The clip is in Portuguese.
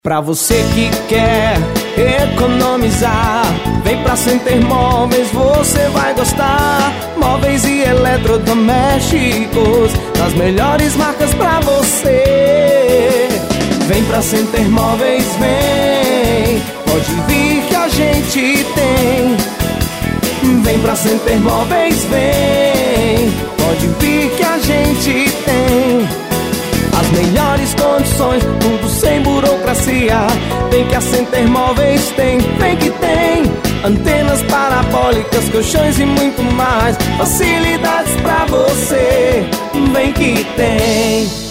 Pra você que quer economizar, vem pra Center Móveis, você vai gostar. Móveis e eletrodomésticos, das melhores marcas pra você. Vem pra Center Móveis, vem, pode vir que a gente tem. Vem pra Center Móveis, vem, pode vir que a gente tem. As melhores condições, tudo sem burocracia. Vem que a Center Móveis tem, vem que tem. Antenas parabólicas, colchões e muito mais. Facilidades pra você, vem que tem.